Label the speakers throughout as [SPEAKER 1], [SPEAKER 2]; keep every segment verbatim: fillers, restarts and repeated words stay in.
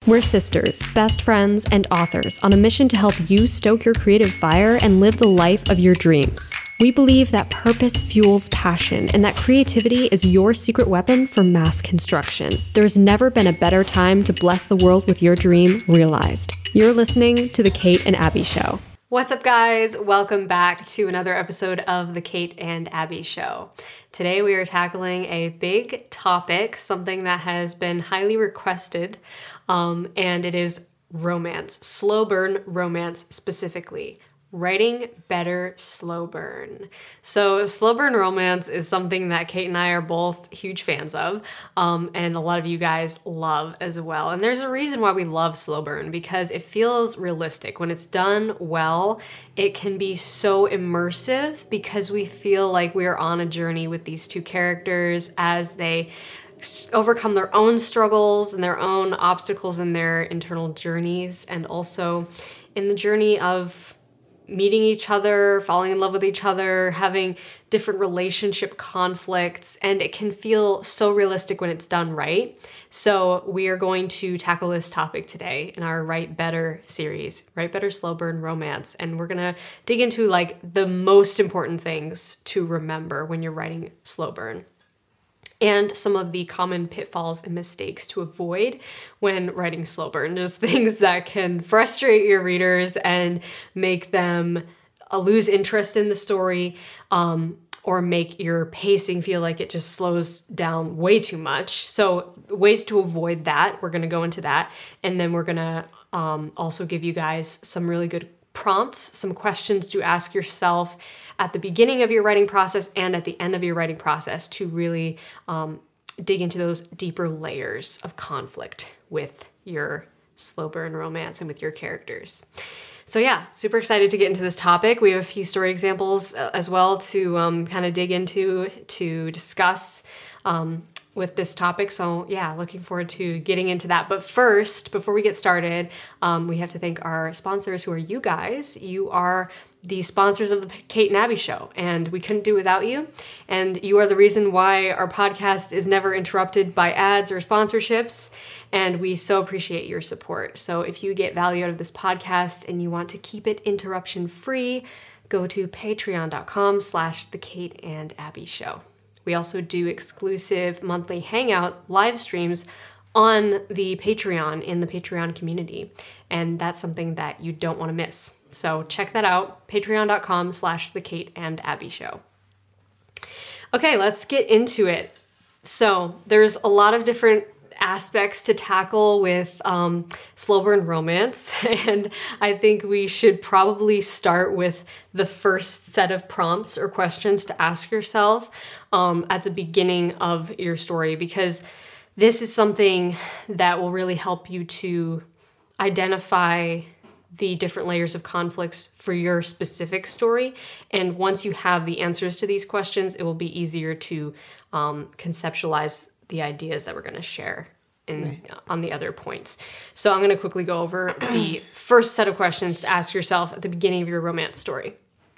[SPEAKER 1] We're sisters, best friends, and authors on a mission to help you stoke your creative fire and live the life of your dreams. We believe that purpose fuels passion and that creativity is your secret weapon for mass construction. There's never been a better time to bless the world with your dream realized. You're listening to The Kate and Abby Show.
[SPEAKER 2] What's up, guys? Welcome back to another episode of The Kate and Abby Show. Today we are tackling a big topic, something that has been highly requested, um, and it is romance, slow burn romance specifically. Writing better slow burn. So slow burn romance is something that Kate and I are both huge fans of, um, and a lot of you guys love as well. And there's a reason why we love slow burn, because it feels realistic. When it's done well, it can be so immersive because we feel like we are on a journey with these two characters as they overcome their own struggles and their own obstacles in their internal journeys, and also in the journey of meeting each other, falling in love with each other, having different relationship conflicts, and it can feel so realistic when it's done right. So we are going to tackle this topic today in our Write Better series, Write Better Slow Burn Romance, and we're gonna dig into like the most important things to remember when you're writing slow burn, and some of the common pitfalls and mistakes to avoid when writing slow burn, just things that can frustrate your readers and make them uh, lose interest in the story, um, or make your pacing feel like it just slows down way too much. So ways to avoid that, we're gonna go into that, and then we're gonna um, also give you guys some really good prompts, some questions to ask yourself at the beginning of your writing process and at the end of your writing process to really um, dig into those deeper layers of conflict with your slow burn romance and with your characters. So yeah, super excited to get into this topic. We have a few story examples uh, as well to um, kind of dig into, to discuss um, with this topic. So yeah, looking forward to getting into that. But first, before we get started, um, we have to thank our sponsors, who are you guys. You are the sponsors of the Kate and Abby Show, and we couldn't do without you. And you are the reason why our podcast is never interrupted by ads or sponsorships, and we so appreciate your support. So if you get value out of this podcast and you want to keep it interruption free, go to patreon.com slash the Kate and Abby Show. We also do exclusive monthly hangout live streams on the Patreon, in the Patreon community. And that's something that you don't want to miss. So check that out, patreon.com slash the Kate and Abby Show. Okay, let's get into it. So there's a lot of different aspects to tackle with um, slow burn romance, and I think we should probably start with the first set of prompts or questions to ask yourself um, at the beginning of your story, because this is something that will really help you to identify the different layers of conflicts for your specific story. And once you have the answers to these questions, it will be easier to um, conceptualize the ideas that we're going to share in, right. on the other points. So I'm going to quickly go over the first set of questions to ask yourself at the beginning of your romance story.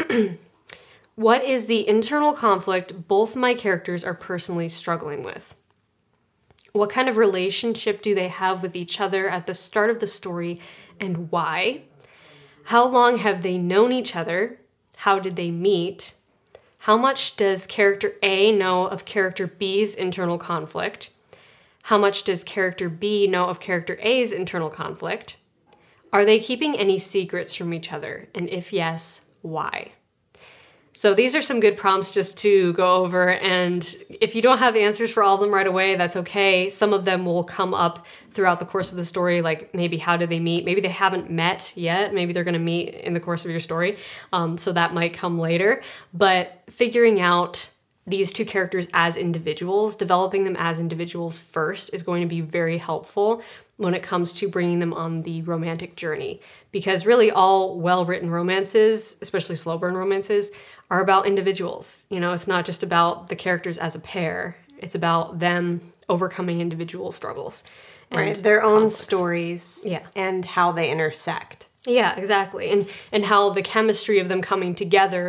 [SPEAKER 2] What is the internal conflict both my characters are personally struggling with? What kind of relationship do they have with each other at the start of the story, and why? How long have they known each other? How did they meet? How much does character A know of character B's internal conflict? How much does character B know of character A's internal conflict? Are they keeping any secrets from each other? And if yes, why? So these are some good prompts just to go over, and if you don't have answers for all of them right away, that's okay. Some of them will come up throughout the course of the story, like maybe how did they meet? Maybe they haven't met yet. Maybe they're going to meet in the course of your story, um, so that might come later. But figuring out these two characters as individuals, developing them as individuals first, is going to be very helpful when it comes to bringing them on the romantic journey. Because really all well-written romances, especially slow burn romances, are about individuals. You know, it's not just about the characters as a pair. It's about them overcoming individual struggles. And
[SPEAKER 3] right, their own
[SPEAKER 2] conflicts.
[SPEAKER 3] stories,
[SPEAKER 2] yeah,
[SPEAKER 3] and how they intersect.
[SPEAKER 2] Yeah, exactly. And and how the chemistry of them coming together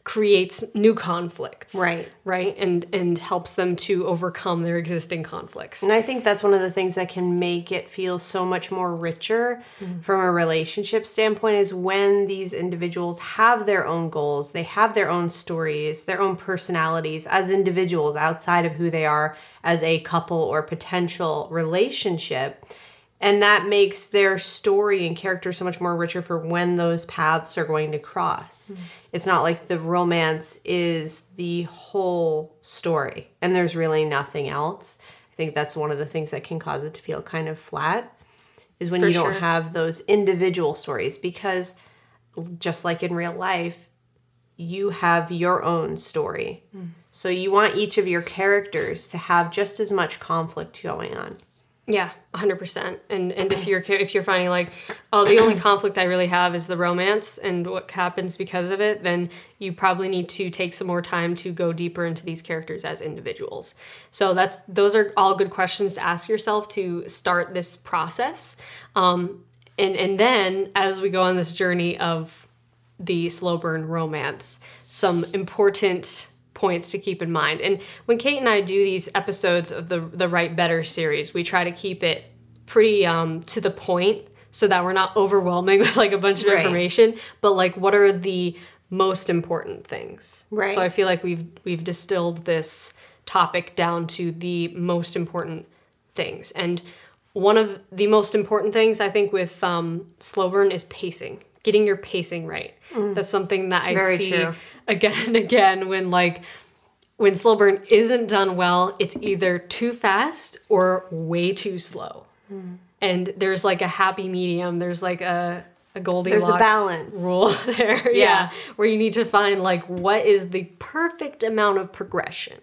[SPEAKER 2] creates new conflicts.
[SPEAKER 3] Right.
[SPEAKER 2] Right? And and helps them to overcome their existing conflicts.
[SPEAKER 3] And I think that's one of the things that can make it feel so much more richer mm-hmm. from a relationship standpoint is when these individuals have their own goals, they have their own stories, their own personalities as individuals outside of who they are as a couple or potential relationship. And that makes their story and character so much more richer for when those paths are going to cross. Mm. It's not like the romance is the whole story and there's really nothing else. I think that's one of the things that can cause it to feel kind of flat is when
[SPEAKER 2] For
[SPEAKER 3] you
[SPEAKER 2] sure.
[SPEAKER 3] don't have those individual stories, because just like in real life, you have your own story. Mm. So you want each of your characters to have just as much conflict going on.
[SPEAKER 2] Yeah, one hundred percent. And and if you're if you're finding like, oh, the only conflict I really have is the romance and what happens because of it, then you probably need to take some more time to go deeper into these characters as individuals. So that's those are all good questions to ask yourself to start this process. Um, and and then as we go on this journey of the slow burn romance, some important points to keep in mind. And when Kate and I do these episodes of the the Write Better series, we try to keep it pretty um, to the point so that we're not overwhelming with like a bunch of
[SPEAKER 3] right.
[SPEAKER 2] information, but like what are the most important things.
[SPEAKER 3] Right.
[SPEAKER 2] So I feel like we've we've distilled this topic down to the most important things. And one of the most important things I think with um, slow burn is pacing. Getting your pacing right. Mm. That's something that I
[SPEAKER 3] Very
[SPEAKER 2] see
[SPEAKER 3] true.
[SPEAKER 2] again and again when like when slow burn isn't done well, it's either too fast or way too slow. Mm. And there's like a happy medium. There's like a, a Goldilocks
[SPEAKER 3] There's a balance
[SPEAKER 2] rule there.
[SPEAKER 3] Yeah.
[SPEAKER 2] yeah. Where you need to find like what is the perfect amount of progression.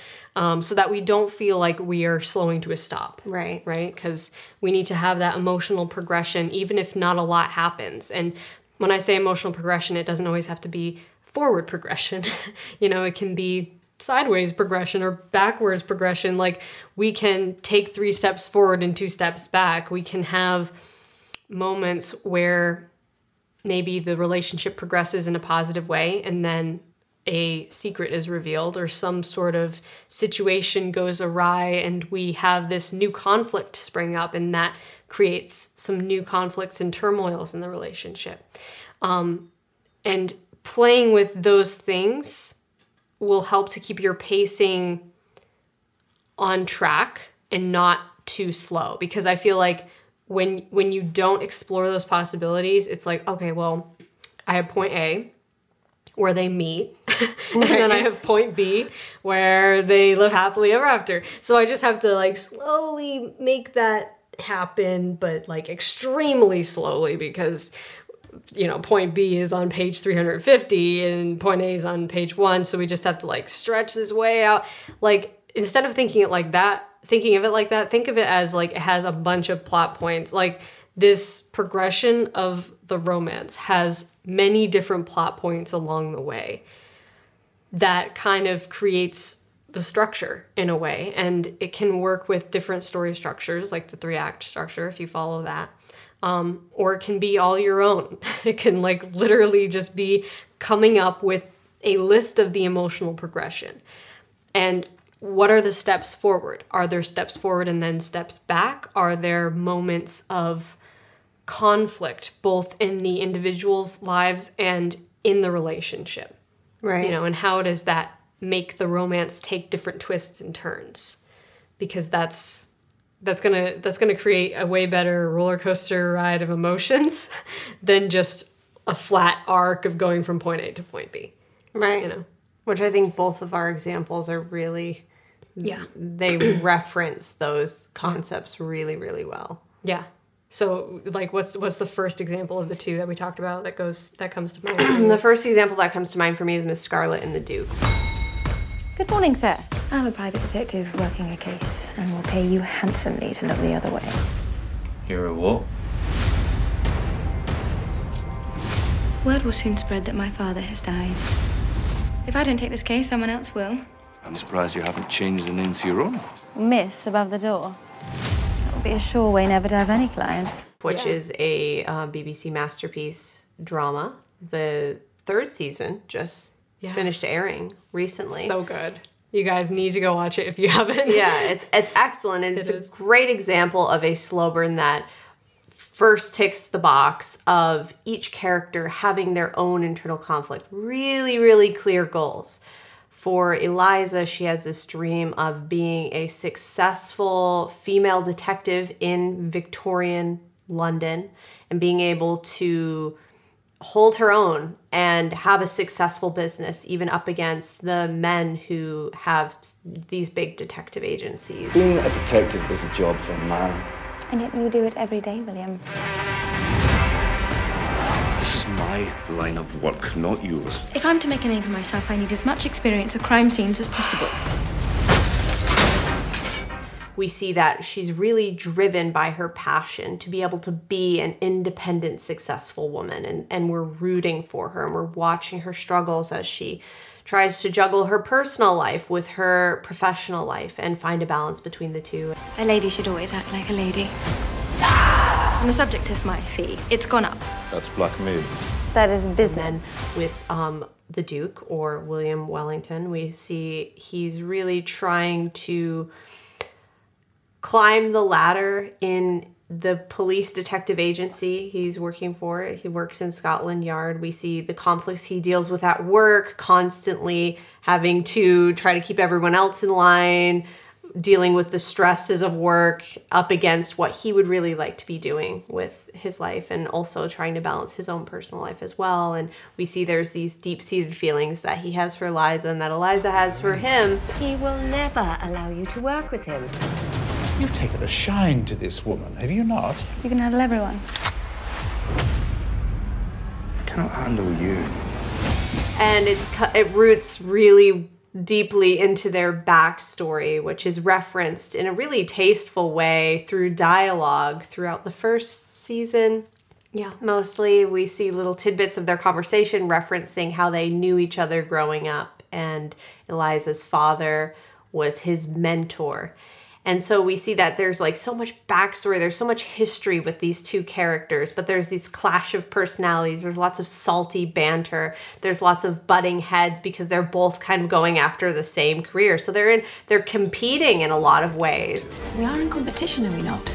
[SPEAKER 2] Um, so that we don't feel like we are slowing to a stop.
[SPEAKER 3] Right.
[SPEAKER 2] Right? Because we need to have that emotional progression, even if not a lot happens. And when I say emotional progression, it doesn't always have to be forward progression. You know, it can be sideways progression or backwards progression. Like we can take three steps forward and two steps back. We can have moments where maybe the relationship progresses in a positive way and then a secret is revealed or some sort of situation goes awry and we have this new conflict spring up and that creates some new conflicts and turmoils in the relationship. Um, and playing with those things will help to keep your pacing on track and not too slow, because I feel like when when you don't explore those possibilities, it's like, okay, well, I have point A where they meet, and then I have point B where they live happily ever after. So I just have to like slowly make that happen, but like extremely slowly, because you know, point B is on page three hundred fifty and point A is on page one. So we just have to like stretch this way out. Like instead of thinking it like that, thinking of it like that, think of it as like it has a bunch of plot points. Like this progression of the romance has many different plot points along the way that kind of creates the structure in a way. And it can work with different story structures, like the three act structure, if you follow that. Um, or it can be all your own. It can like literally just be coming up with a list of the emotional progression. And what are the steps forward? Are there steps forward and then steps back? Are there moments of conflict, both in the individual's lives and in the relationship?
[SPEAKER 3] Right.
[SPEAKER 2] You know, and how does that make the romance take different twists and turns? Because that's that's gonna that's gonna create a way better roller coaster ride of emotions than just a flat arc of going from point A to point B.
[SPEAKER 3] Right.
[SPEAKER 2] You know,
[SPEAKER 3] which I think both of our examples are really,
[SPEAKER 2] yeah,
[SPEAKER 3] they reference those concepts really, really well.
[SPEAKER 2] Yeah. So, like, what's what's the first example of the two that we talked about that goes that comes to mind?
[SPEAKER 3] The first example that comes to mind for me is Miss Scarlet and the Duke.
[SPEAKER 4] Good morning, sir. I'm a private detective working a case, and will pay you handsomely to look the other way.
[SPEAKER 5] You're a what?
[SPEAKER 4] Word will soon spread that my father has died. If I don't take this case, someone else will.
[SPEAKER 5] I'm surprised you haven't changed the name to your own.
[SPEAKER 4] Miss above the door. That would be a sure way never to have any clients.
[SPEAKER 3] Which
[SPEAKER 2] Yeah.
[SPEAKER 3] is a uh, B B C masterpiece drama. The third season just yeah. finished airing recently.
[SPEAKER 2] So good. You guys need to go watch it if you haven't.
[SPEAKER 3] Yeah, it's it's excellent. And it's it a great example of a slow burn that first ticks the box of each character having their own internal conflict. Really, really clear goals. For Eliza, she has this dream of being a successful female detective in Victorian London and being able to hold her own and have a successful business, even up against the men who have these big detective agencies.
[SPEAKER 6] Being a detective is a job for a man.
[SPEAKER 4] And yet you do it every day, William.
[SPEAKER 6] This is my line of work, not yours.
[SPEAKER 4] If I'm to make a name for myself, I need as much experience of crime scenes as possible.
[SPEAKER 3] We see that she's really driven by her passion to be able to be an independent, successful woman. And, and we're rooting for her and we're watching her struggles as she tries to juggle her personal life with her professional life and find a balance between the two.
[SPEAKER 4] A lady should always act like a lady. On the subject of my fee, it's gone up.
[SPEAKER 7] That's blackmail.
[SPEAKER 4] That is business.
[SPEAKER 3] And then with um, the Duke, or William Wellington, we see he's really trying to climb the ladder in the police detective agency he's working for. He works in Scotland Yard. We see the conflicts he deals with at work, constantly having to try to keep everyone else in line, dealing with the stresses of work up against what he would really like to be doing with his life, and also trying to balance his own personal life as well. And we see there's these deep-seated feelings that he has for Eliza and that Eliza has for him.
[SPEAKER 8] He will never allow you to work with him.
[SPEAKER 9] You've taken a shine to this woman, have you not?
[SPEAKER 4] You can handle everyone.
[SPEAKER 6] I cannot handle you.
[SPEAKER 3] And it, it roots really deeply into their backstory, which is referenced in a really tasteful way through dialogue throughout the first season.
[SPEAKER 2] Yeah.
[SPEAKER 3] Mostly we see little tidbits of their conversation referencing how they knew each other growing up, and Eliza's father was his mentor. And so we see that there's like so much backstory, there's so much history with these two characters, but there's this clash of personalities, there's lots of salty banter, there's lots of butting heads because they're both kind of going after the same career. So they're in, they're competing in a lot of ways.
[SPEAKER 4] We are in competition, are we not?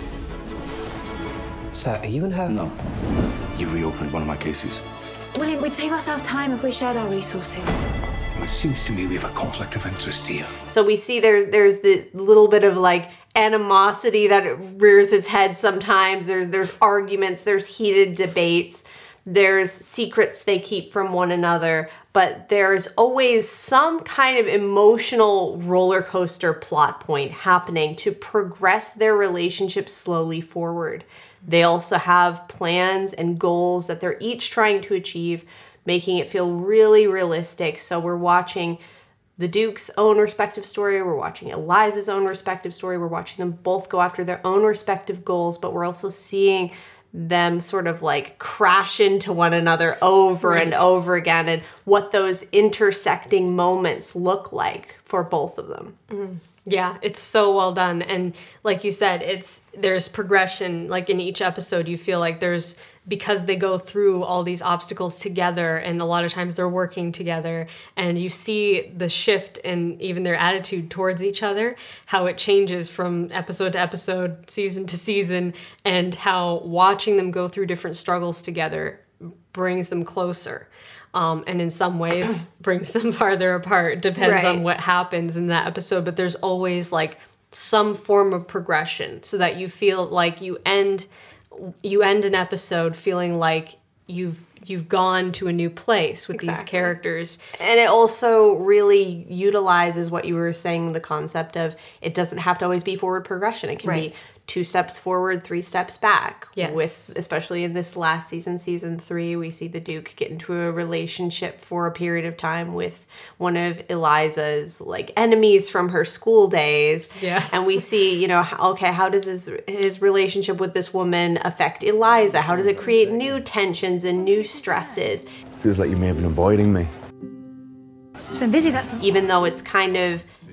[SPEAKER 8] Sir, are you and her?
[SPEAKER 6] No. You reopened one of my cases.
[SPEAKER 4] William, we'd save ourselves time if we shared our resources.
[SPEAKER 10] It seems to me we have a conflict of interest here.
[SPEAKER 3] So we see there's there's the little bit of like animosity that it rears its head sometimes. There's there's arguments, there's heated debates, there's secrets they keep from one another, but there's always some kind of emotional roller coaster plot point happening to progress their relationship slowly forward. They also have plans and goals that they're each trying to achieve, making it feel really realistic. So we're watching the Duke's own respective story, we're watching Eliza's own respective story, we're watching them both go after their own respective goals, but we're also seeing them sort of like crash into one another over right. and over again, and what those intersecting moments look like for both of them.
[SPEAKER 2] Mm. Yeah, it's so well done. And like you said, it's there's progression. Like in each episode, you feel like there's, because they go through all these obstacles together, and a lot of times they're working together, and you see the shift in even their attitude towards each other, how it changes from episode to episode, season to season, and how watching them go through different struggles together brings them closer. Um, and in some ways brings them farther apart. Depends right. on what happens in that episode. But there's always like some form of progression, so that you feel like you end you end an episode feeling like you've you've gone to a new place with exactly. these characters.
[SPEAKER 3] And it also really utilizes what you were saying, the concept of it doesn't have to always be forward progression. It can right. be two steps forward, three steps back.
[SPEAKER 2] Yes.
[SPEAKER 3] With, especially in this last season, season three, we see the Duke get into a relationship for a period of time with one of Eliza's like enemies from her school days.
[SPEAKER 2] Yes.
[SPEAKER 3] And we see, you know, okay, how does his, his relationship with this woman affect Eliza? How does it create new tensions and new stresses?
[SPEAKER 7] Feels like you may have been avoiding me.
[SPEAKER 4] It's been busy, that's all.
[SPEAKER 3] Even though it's kind of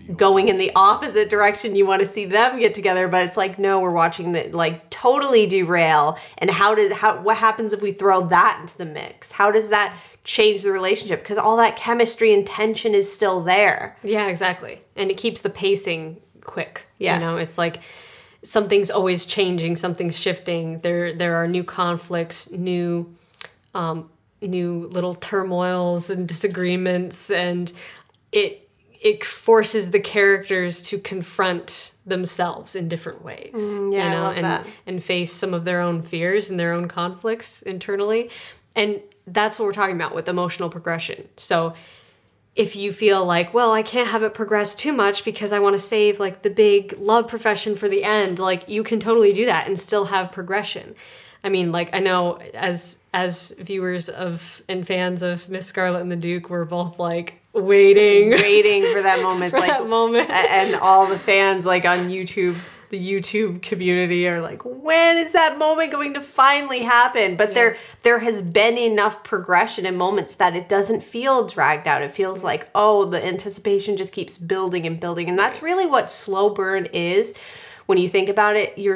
[SPEAKER 3] going in the opposite direction. You want to see them get together, but it's like, no, we're watching that like totally derail. And how did how what happens if we throw that into the mix? How does that change the relationship? Because all that chemistry and tension is still there.
[SPEAKER 2] Yeah, exactly. And it keeps the pacing quick.
[SPEAKER 3] Yeah.
[SPEAKER 2] You know, it's like something's always changing, something's shifting. There there are new conflicts, new um, new little turmoils and disagreements, and it it forces the characters to confront themselves in different ways.
[SPEAKER 3] Mm, yeah,
[SPEAKER 2] you know,
[SPEAKER 3] I love
[SPEAKER 2] and
[SPEAKER 3] that.
[SPEAKER 2] and face some of their own fears and their own conflicts internally. And that's what we're talking about with emotional progression. So if you feel like, well, I can't have it progress too much because I want to save like the big love profession for the end, like you can totally do that and still have progression. I mean, like I know as as viewers of and fans of Miss Scarlet and the Duke, we're both like waiting,
[SPEAKER 3] waiting for that moment,
[SPEAKER 2] for
[SPEAKER 3] like
[SPEAKER 2] that moment,
[SPEAKER 3] and all the fans like on YouTube. The YouTube community are like, when is that moment going to finally happen? But yeah. there there has been enough progression in moments that it doesn't feel dragged out. It feels like, oh, the anticipation just keeps building and building. And that's really what slow burn is. When you think about it, you're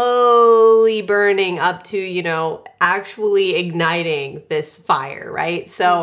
[SPEAKER 3] slowly burning up to, you know, actually igniting this fire, right? So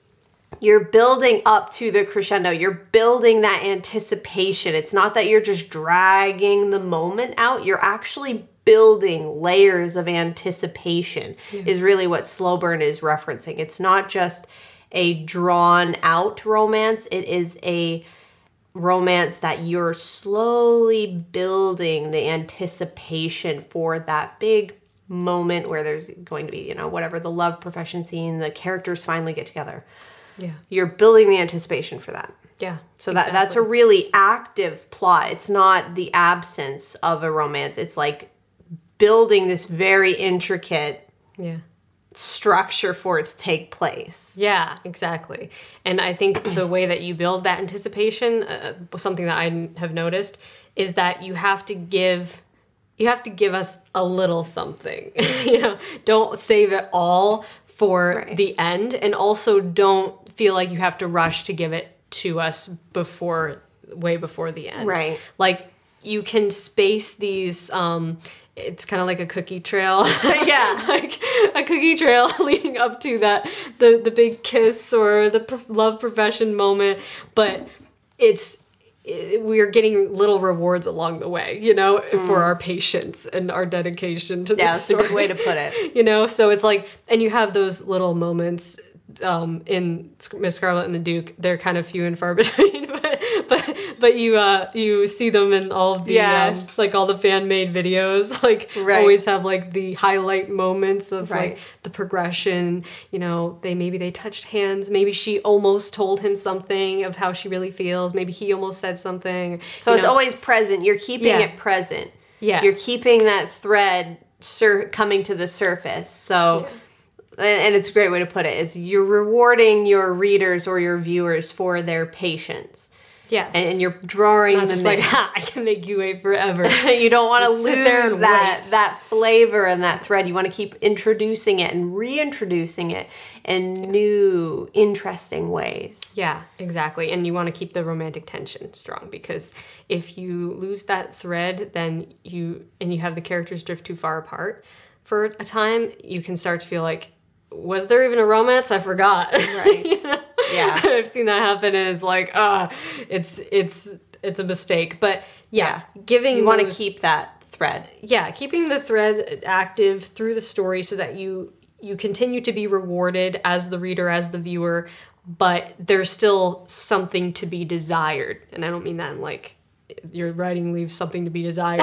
[SPEAKER 3] you're building up to the crescendo. You're building that anticipation. It's not that you're just dragging the moment out. You're actually building layers of anticipation yeah. is really what slow burn is referencing. It's not just a drawn out romance. It is a romance that you're slowly building the anticipation for that big moment where there's going to be, you know, whatever the love profession scene, the characters finally get together.
[SPEAKER 2] Yeah.
[SPEAKER 3] You're building the anticipation for that.
[SPEAKER 2] Yeah.
[SPEAKER 3] So
[SPEAKER 2] exactly.
[SPEAKER 3] that that's a really active plot. It's not the absence of a romance. It's like building this very intricate
[SPEAKER 2] yeah.
[SPEAKER 3] structure for it to take place.
[SPEAKER 2] Yeah, exactly. And I think the way that you build that anticipation, uh, something that I have noticed, is that you have to give you have to give us a little something. You know, don't save it all for right. the end, and also don't feel like you have to rush to give it to us before way before the end.
[SPEAKER 3] Right.
[SPEAKER 2] Like you can space these um it's kind of like a cookie trail.
[SPEAKER 3] Yeah.
[SPEAKER 2] Like a cookie trail leading up to that the the big kiss or the pro- love profession moment, but it's it, we're getting little rewards along the way, you know, mm. for our patience and our dedication to the
[SPEAKER 3] yeah,
[SPEAKER 2] story.
[SPEAKER 3] Yeah, that's a good way to put it.
[SPEAKER 2] You know, so it's like, and you have those little moments um, in Miss Scarlet and the Duke. They're kind of few and far between, but but but you uh, you see them in all of the
[SPEAKER 3] yes.
[SPEAKER 2] um, like all the fan made videos. Like
[SPEAKER 3] right.
[SPEAKER 2] always have like the highlight moments of
[SPEAKER 3] right.
[SPEAKER 2] like the progression. You know, they maybe they touched hands. Maybe she almost told him something of how she really feels. Maybe he almost said something.
[SPEAKER 3] So it's
[SPEAKER 2] know.
[SPEAKER 3] always present. You're keeping
[SPEAKER 2] yeah.
[SPEAKER 3] it present.
[SPEAKER 2] Yeah,
[SPEAKER 3] you're keeping that thread sur- coming to the surface. So. Yeah. And it's a great way to put it, is you're rewarding your readers or your viewers for their patience.
[SPEAKER 2] Yes.
[SPEAKER 3] And, and you're drawing
[SPEAKER 2] Not
[SPEAKER 3] them
[SPEAKER 2] just
[SPEAKER 3] in.
[SPEAKER 2] like, ha, I can make you wait forever.
[SPEAKER 3] You don't want to
[SPEAKER 2] Just sit there
[SPEAKER 3] lose
[SPEAKER 2] and
[SPEAKER 3] that,
[SPEAKER 2] wait.
[SPEAKER 3] that flavor and that thread. You want to keep introducing it and reintroducing it in new, interesting ways.
[SPEAKER 2] Yeah, exactly. And you want to keep the romantic tension strong, because if you lose that thread, then you, and you have the characters drift too far apart for a time, you can start to feel like, was there even a romance? I forgot.
[SPEAKER 3] Right.
[SPEAKER 2] You know?
[SPEAKER 3] Yeah.
[SPEAKER 2] I've seen that happen, and it's like, ah, it's it's it's a mistake. But yeah,
[SPEAKER 3] yeah.
[SPEAKER 2] giving
[SPEAKER 3] you want to
[SPEAKER 2] those,
[SPEAKER 3] keep that thread.
[SPEAKER 2] Yeah, keeping the thread active through the story so that you you continue to be rewarded as the reader, as the viewer, but there's still something to be desired. And I don't mean that in like your writing leaves something to be desired.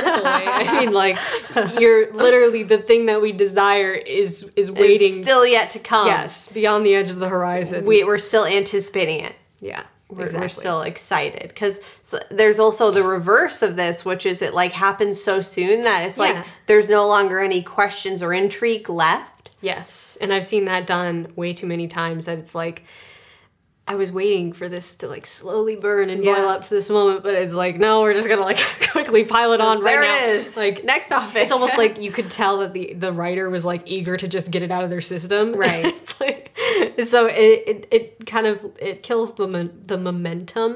[SPEAKER 2] I mean, like, you're literally, the thing that we desire is is waiting.
[SPEAKER 3] It's still yet to come.
[SPEAKER 2] Yes, beyond the edge of the horizon.
[SPEAKER 3] We, we're still anticipating it.
[SPEAKER 2] Yeah,
[SPEAKER 3] we're,
[SPEAKER 2] exactly.
[SPEAKER 3] we're still excited. Because so, there's also the reverse of this, which is it, like, happens so soon that it's,
[SPEAKER 2] Yeah.
[SPEAKER 3] like, there's no longer any questions or intrigue left.
[SPEAKER 2] Yes, and I've seen that done way too many times, that it's like, I was waiting for this to like slowly burn and
[SPEAKER 3] yeah.
[SPEAKER 2] boil up to this moment, but it's like, no, we're just gonna like quickly pile it on right
[SPEAKER 3] there
[SPEAKER 2] now.
[SPEAKER 3] There it is.
[SPEAKER 2] Like,
[SPEAKER 3] next topic.
[SPEAKER 2] It's almost like you could tell that the the writer was like eager to just get it out of their system.
[SPEAKER 3] Right.
[SPEAKER 2] It's like, so it, it it kind of it kills the the momentum,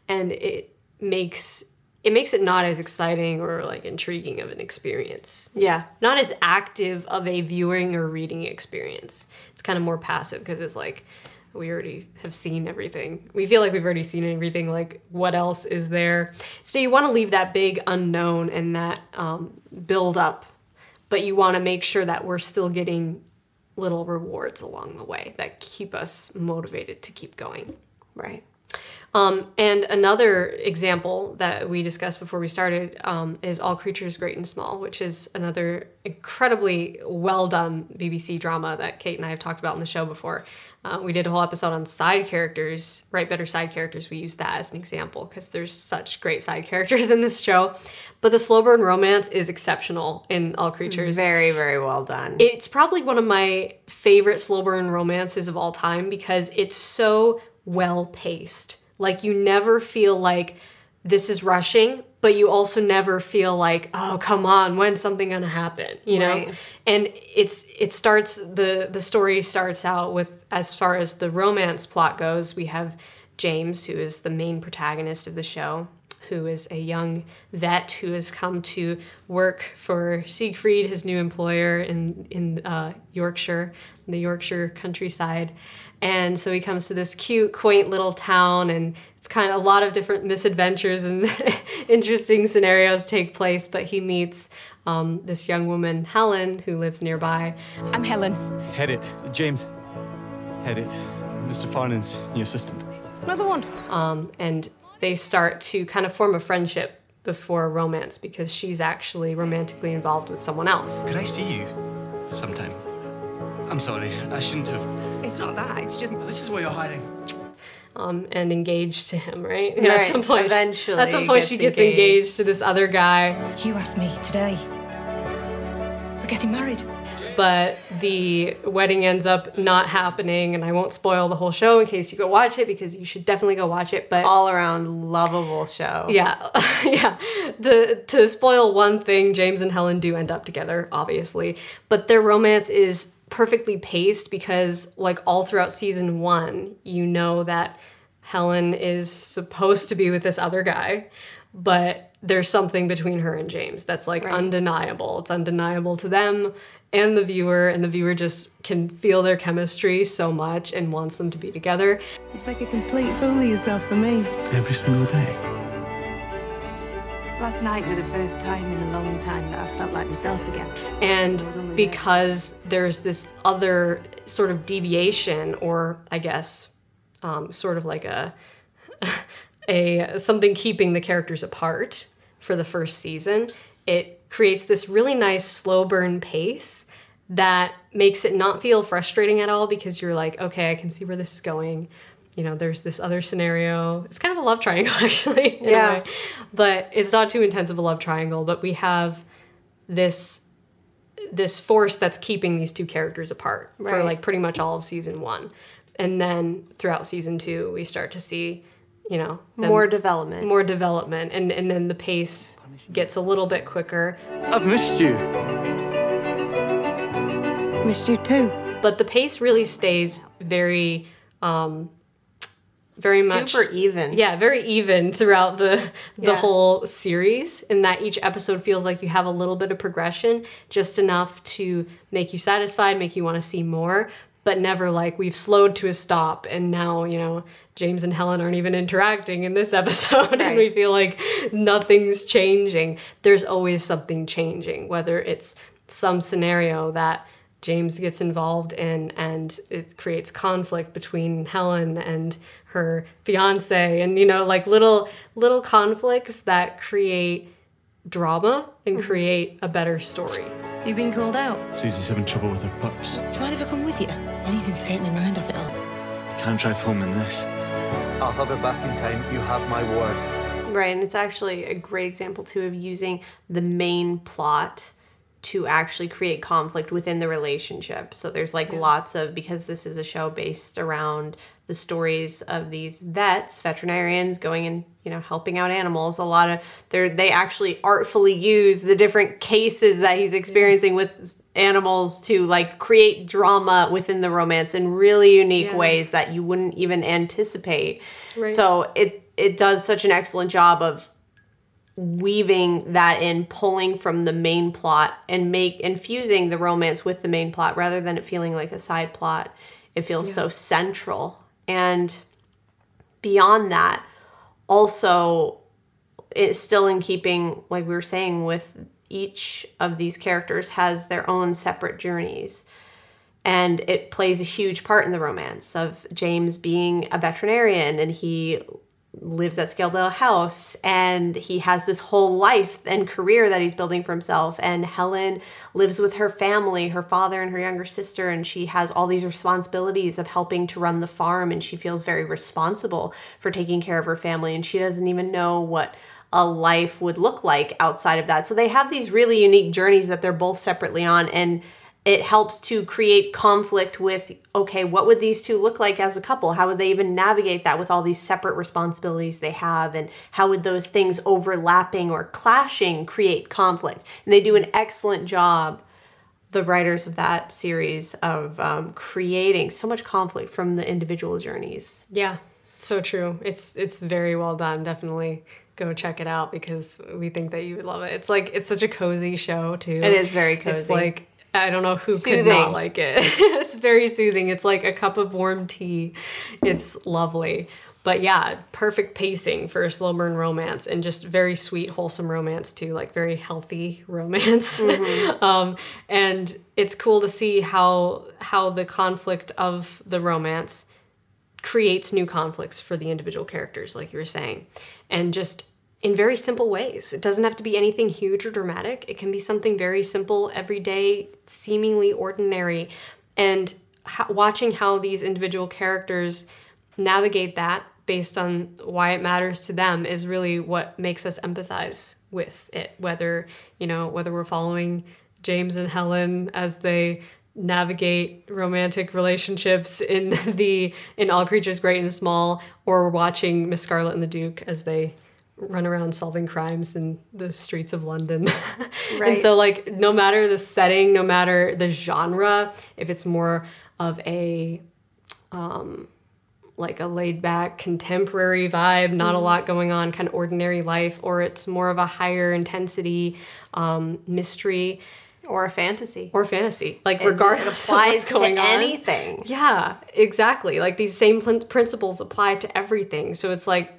[SPEAKER 2] and it makes it makes it not as exciting or like intriguing of an experience.
[SPEAKER 3] Yeah.
[SPEAKER 2] Not as active of a viewing or reading experience. It's kind of more passive because it's like, we already have seen everything. We feel like we've already seen everything. Like, what else is there? So you want to leave that big unknown and that um, build up, but you want to make sure that we're still getting little rewards along the way that keep us motivated to keep going.
[SPEAKER 3] Right.
[SPEAKER 2] Um, and another example that we discussed before we started um, is All Creatures Great and Small, which is another incredibly well done B B C drama that Kate and I have talked about in the show before. Uh, we did a whole episode on side characters, Write Better Side Characters. We used that as an example because there's such great side characters in this show. But the slow burn romance is exceptional in All Creatures.
[SPEAKER 3] Very, very well done.
[SPEAKER 2] It's probably one of my favorite slow burn romances of all time because it's so well paced. Like, you never feel like this is rushing, but you also never feel like, oh, come on, when's something gonna happen? You know?
[SPEAKER 3] Right.
[SPEAKER 2] And it's it starts the the story starts out with, as far as the romance plot goes, we have James, who is the main protagonist of the show, who is a young vet who has come to work for Siegfried, his new employer in in uh, Yorkshire, the Yorkshire countryside. And so he comes to this cute, quaint little town, and it's kind of a lot of different misadventures and interesting scenarios take place. But he meets um, this young woman, Helen, who lives nearby.
[SPEAKER 7] I'm Helen.
[SPEAKER 11] Head it. James. Head it. Mister Farnan's new assistant.
[SPEAKER 7] Another one.
[SPEAKER 2] Um, and they start to kind of form a friendship before romance because she's actually romantically involved with someone else.
[SPEAKER 11] Could I see you sometime? I'm sorry, I shouldn't have...
[SPEAKER 7] It's not that, it's just...
[SPEAKER 11] This is where you're hiding.
[SPEAKER 2] Um, and engaged to him, right?
[SPEAKER 3] Right.
[SPEAKER 2] At some point,
[SPEAKER 3] Eventually
[SPEAKER 2] at some point
[SPEAKER 3] gets
[SPEAKER 2] she gets
[SPEAKER 3] engaged.
[SPEAKER 2] engaged to this other guy.
[SPEAKER 7] You asked me today. We're getting married.
[SPEAKER 2] But the wedding ends up not happening, and I won't spoil the whole show in case you go watch it, because you should definitely go watch it. But
[SPEAKER 3] all around lovable show.
[SPEAKER 2] Yeah, yeah. To to spoil one thing, James and Helen do end up together, obviously, but their romance is perfectly paced because, like, all throughout season one, you know that Helen is supposed to be with this other guy, but there's something between her and James that's like right. undeniable. It's undeniable to them and the viewer, and the viewer just can feel their chemistry so much and wants them to be together.
[SPEAKER 7] You'd make a complete fool of yourself for me.
[SPEAKER 11] Every single day.
[SPEAKER 7] Last night was the first time in a long time that I felt like myself again.
[SPEAKER 2] And because there's this other sort of deviation, or I guess um, sort of like a, a something keeping the characters apart for the first season, it creates this really nice slow burn pace that makes it not feel frustrating at all, because you're like, okay, I can see where this is going. You know, there's this other scenario. It's kind of a love triangle, actually, in
[SPEAKER 3] yeah.
[SPEAKER 2] a way. But it's not too intense of a love triangle, but we have this this force that's keeping these two characters apart right. for, like, pretty much all of season one. And then throughout season two, we start to see, you know... them,
[SPEAKER 3] more development.
[SPEAKER 2] More development. And, and then the pace gets a little bit quicker.
[SPEAKER 11] I've missed you.
[SPEAKER 7] Missed you too.
[SPEAKER 2] But the pace really stays very... Um, very
[SPEAKER 3] super
[SPEAKER 2] much
[SPEAKER 3] super even.
[SPEAKER 2] Yeah, very even throughout the the
[SPEAKER 3] yeah.
[SPEAKER 2] whole series, in that each episode feels like you have a little bit of progression, just enough to make you satisfied, make you want to see more, but never like we've slowed to a stop and now, you know, James and Helen aren't even interacting in this episode right. and we feel like nothing's changing. There's always something changing, whether it's some scenario that James gets involved in and it creates conflict between Helen and her fiance, and, you know, like little little conflicts that create drama and mm-hmm. create a better story.
[SPEAKER 7] You been called out?
[SPEAKER 11] Susie's having trouble with her pups.
[SPEAKER 7] Do you mind if I come with you? Anything to take my mind off it all.
[SPEAKER 11] You can't try filming this. I'll have it back in time. You have my word.
[SPEAKER 3] Right, and it's actually a great example too of using the main plot to actually create conflict within the relationship. So there's like yeah. lots of, because this is a show based around the stories of these vets, veterinarians going and, you know, helping out animals. A lot of, they they actually artfully use the different cases that he's experiencing yeah. with animals to like create drama within the romance in really unique yeah. ways that you wouldn't even anticipate. Right. So it it does such an excellent job of weaving that in, pulling from the main plot and make infusing the romance with the main plot rather than it feeling like a side plot. It feels yeah. so central. And beyond that, also it's still in keeping, like we were saying, with each of these characters has their own separate journeys. And it plays a huge part in the romance of James being a veterinarian, and he lives at Scaledale House, and he has this whole life and career that he's building for himself. And Helen lives with her family, her father and her younger sister, and she has all these responsibilities of helping to run the farm, and she feels very responsible for taking care of her family, and she doesn't even know what a life would look like outside of that. So they have these really unique journeys that they're both separately on, and it helps to create conflict with, okay, what would these two look like as a couple? How would they even navigate that with all these separate responsibilities they have? And how would those things overlapping or clashing create conflict? And they do an excellent job, the writers of that series, of um, creating so much conflict from the individual journeys.
[SPEAKER 2] Yeah, so true. It's it's very well done. Definitely go check it out because we think that you would love it. It's like, it's such a cozy show too.
[SPEAKER 3] It is very cozy.
[SPEAKER 2] It's like, I don't know who
[SPEAKER 3] soothing.
[SPEAKER 2] could not like it. It's very soothing. It's like a cup of warm tea. It's lovely. But yeah, perfect pacing for a slow burn romance, and just very sweet, wholesome romance too, like very healthy romance. Mm-hmm. um, and it's cool to see how how the conflict of the romance creates new conflicts for the individual characters, like you were saying. And just in very simple ways. It doesn't have to be anything huge or dramatic. It can be something very simple, everyday, seemingly ordinary. And ha- watching how these individual characters navigate that based on why it matters to them is really what makes us empathize with it. Whether, you know, whether we're following James and Helen as they navigate romantic relationships in the in All Creatures Great and Small, or watching Miss Scarlet and the Duke as they run around solving crimes in the streets of London. Right. And so, like, no matter the setting, no matter the genre, if it's more of a um like a laid back contemporary vibe, not mm-hmm. a lot going on, kind of ordinary life, or it's more of a higher intensity um mystery
[SPEAKER 3] or a fantasy
[SPEAKER 2] or fantasy, like it, regardless it applies of what's going
[SPEAKER 3] to
[SPEAKER 2] on.
[SPEAKER 3] Anything.
[SPEAKER 2] Yeah, exactly. Like these same pl- principles apply to everything. So it's like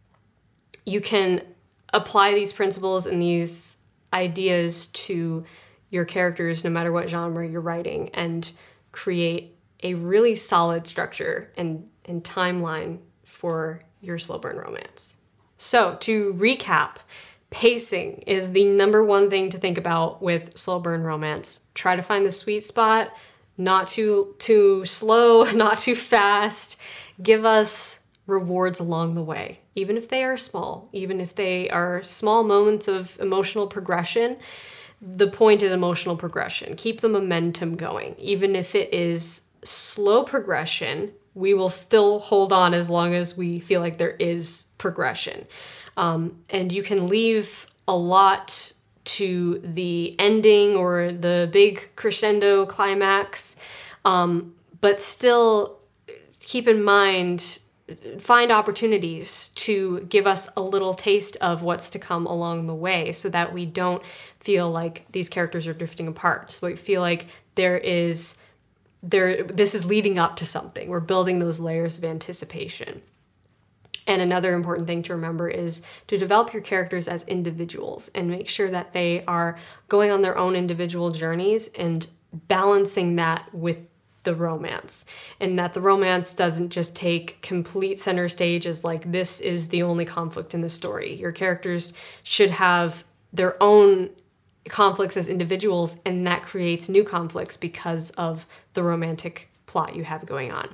[SPEAKER 2] you can apply these principles and these ideas to your characters no matter what genre you're writing, and create a really solid structure and, and timeline for your slow burn romance. So to recap, pacing is the number one thing to think about with slow burn romance. Try to find the sweet spot, not too too slow, not too fast. Give us rewards along the way, even if they are small, even if they are small moments of emotional progression. The point is emotional progression. Keep the momentum going. Even if it is slow progression, we will still hold on as long as we feel like there is progression. Um, and you can leave a lot to the ending or the big crescendo climax, um, but still keep in mind, find opportunities to give us a little taste of what's to come along the way, so that we don't feel like these characters are drifting apart. So we feel like there is, there, this is leading up to something. We're building those layers of anticipation. And another important thing to remember is to develop your characters as individuals and make sure that they are going on their own individual journeys and balancing that with the romance, and that the romance doesn't just take complete center stage as like this is the only conflict in the story. Your characters should have their own conflicts as individuals, and that creates new conflicts because of the romantic plot you have going on.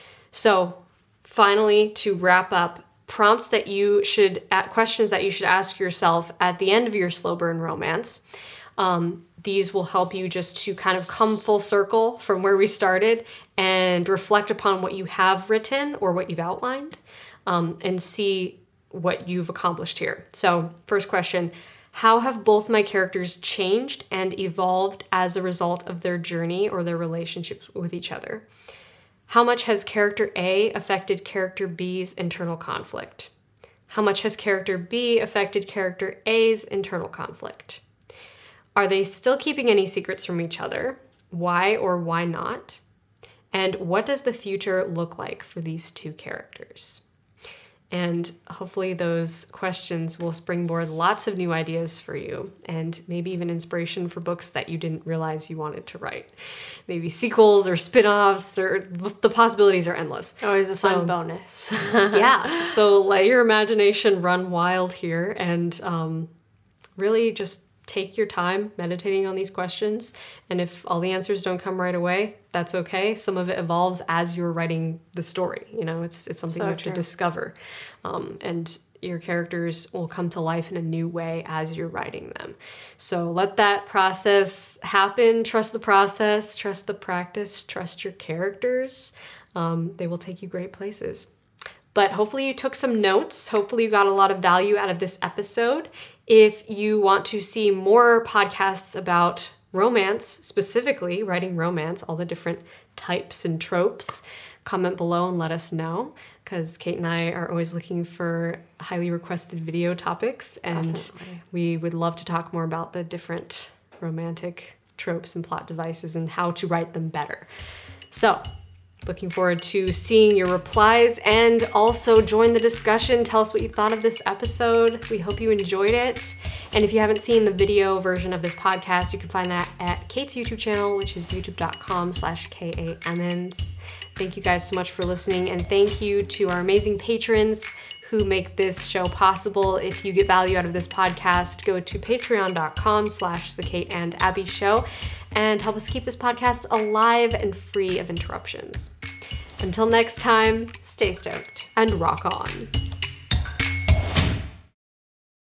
[SPEAKER 2] So finally, to wrap up, prompts that you should, questions that you should ask yourself at the end of your slow burn romance. Um, these will help you just to kind of come full circle from where we started and reflect upon what you have written or what you've outlined, um, and see what you've accomplished here. So first question, how have both my characters changed and evolved as a result of their journey or their relationships with each other? How much has character A affected character B's internal conflict? How much has character B affected character A's internal conflict? Are they still keeping any secrets from each other? Why or why not? And what does the future look like for these two characters? And hopefully those questions will springboard lots of new ideas for you, and maybe even inspiration for books that you didn't realize you wanted to write. Maybe sequels or spin-offs, or the possibilities are endless.
[SPEAKER 3] Always a fun
[SPEAKER 2] so,
[SPEAKER 3] bonus.
[SPEAKER 2] Yeah, so let your imagination run wild here, and um, really just take your time meditating on these questions. And if all the answers don't come right away, that's okay. Some of it evolves as you're writing the story. You know, it's it's something
[SPEAKER 3] So
[SPEAKER 2] you have
[SPEAKER 3] true.
[SPEAKER 2] to discover. Um, and your characters will come to life in a new way as you're writing them. So let that process happen. Trust the process, trust the practice, trust your characters. Um, they will take you great places. But hopefully you took some notes. Hopefully you got a lot of value out of this episode. If you want to see more podcasts about romance, specifically writing romance, all the different types and tropes, comment below and let us know, because Kate and I are always looking for highly requested video topics, and
[SPEAKER 3] Definitely.
[SPEAKER 2] we would love to talk more about the different romantic tropes and plot devices and how to write them better. So, looking forward to seeing your replies, and also join the discussion. Tell us what you thought of this episode. We hope you enjoyed it. And if you haven't seen the video version of this podcast, you can find that at Kate's YouTube channel, which is youtube.com slash K-A-M-N-S. Thank you guys so much for listening, and thank you to our amazing patrons who make this show possible. If you get value out of this podcast, go to patreon.com slash The Kate and Abby Show and help us keep this podcast alive and free of interruptions. Until next time,
[SPEAKER 3] Stay stoked
[SPEAKER 2] and rock on.